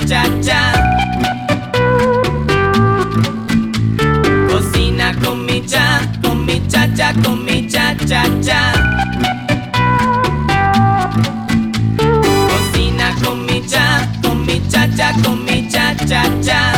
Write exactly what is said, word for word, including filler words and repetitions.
cha, cha. Cocina con mi cha, con mi cha, cha, con mi cha, cha, cha. Cocina con mi cha, con mi cha, cha, con mi cha, cha, cha.